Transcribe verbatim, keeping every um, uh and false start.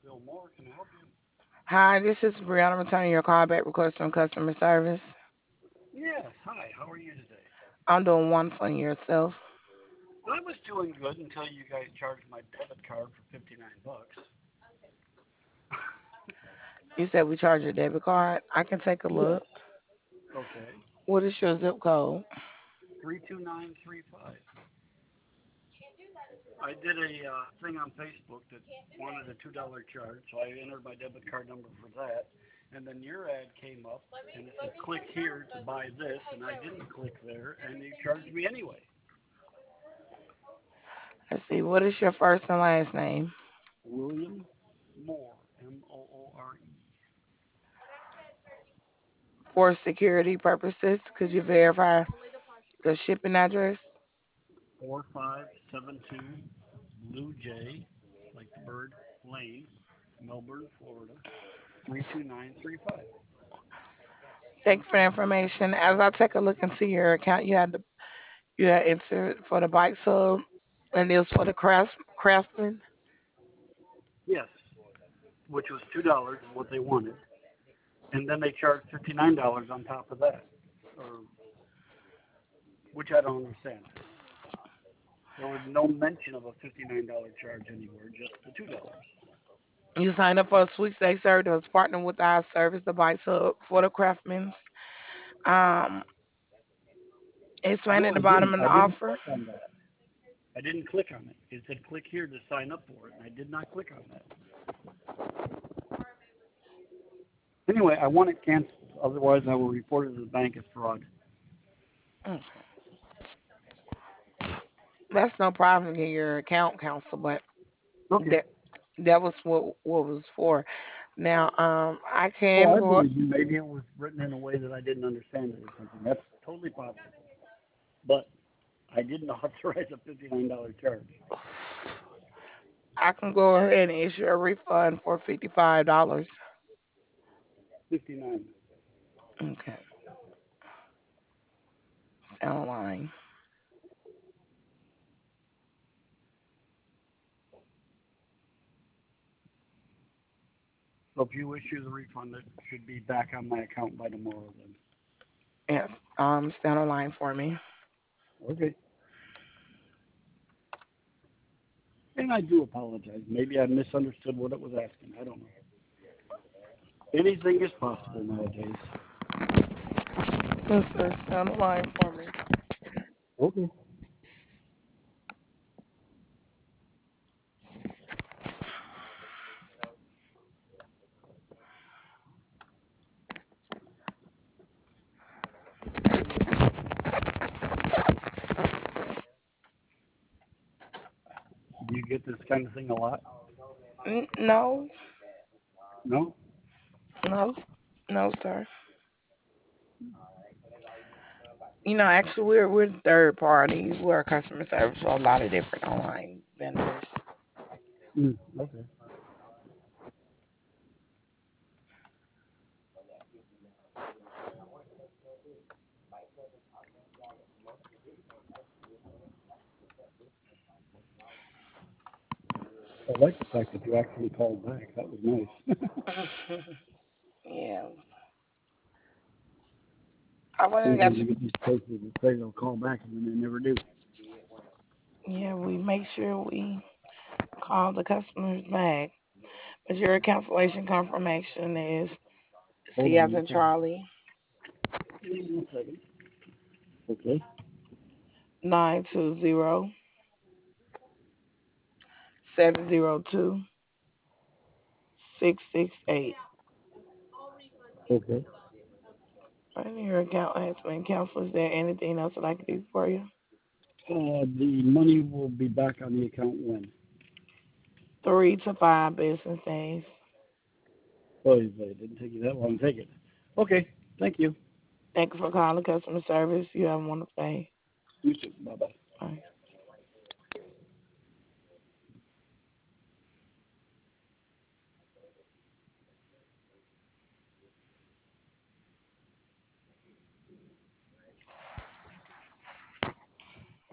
Bill Moore, can I help you? Hi, this is Brianna returning your call back request from customer service. Yes. Hi. How are you today? I'm doing wonderful in yourself. I was doing good until you guys charged my debit card for fifty-nine bucks. You said we charge your debit card. I can take a Yes. look. Okay. What is your zip code? three two nine three five. I did a uh, thing on Facebook that wanted a two dollar charge, so I entered my debit card number for that. And then your ad came up, and it said, click here to buy this, and I didn't click there, and you charged me anyway. Let's see. What is your first and last name? William Moore, M O O R E. For security purposes, could you verify the shipping address? four five seven two Blue Jay, like the bird, Lane, Melbourne, Florida, three two nine three five. Thank you for the information. As I take a look into your account, you had the you had entered for the bike sub, and it was for the craft craftsman. Yes, which was two dollars is what they wanted, and then they charged fifty nine dollars on top of that, or which I don't understand. There was no mention of a fifty nine dollar charge anywhere, just the two dollars. You signed up for a sweepstakes service that was partnered with our service, the bike sub for the craftsman's. Um, it's right No, at the I bottom didn't. of the I didn't offer. click on that. I didn't click on it. It said click here to sign up for it, and I did not click on that. Anyway, I want it canceled. Otherwise, I will report it to the bank as fraud. Mm, That's no problem to get your account counsel, but Okay. that that was what what was for. Now, um, I Oh, can I go. believe you. Maybe it was written in a way that I didn't understand it or something. That's totally possible. But I didn't authorize a fifty-nine dollar charge. I can go ahead and issue a refund for fifty five dollars. fifty-nine. Okay, sound line. So if you issue the refund, it should be back on my account by tomorrow then. Yes, um, stand on line for me. Okay. And I do apologize. Maybe I misunderstood what it was asking. I don't know. Anything is possible nowadays. Yes, sir, stand on line for me. Okay. Do you get this kind of thing a lot? N- no, No? no, no, sir. You know, actually, we're we're third party. We're customer service for a lot of different online vendors. Mm, okay. I like the fact that you actually called back. That was nice. Yeah, I went and got Sometimes you. you get these places that say they'll call back and then they never do. Yeah, we make sure we call the customers back. But your cancellation confirmation is Hold C on as one in second. Charlie Give me one second. Okay. nine two zero seven zero two six six eight. Okay. And your account has been canceled. Is there anything else that I can do for you? Uh, the money will be back on the account when? Three to five business days. Oh, it didn't take you that long to take it. Okay. Thank you. Thank you for calling customer service. You have a wonderful day. You too. Bye bye. Bye.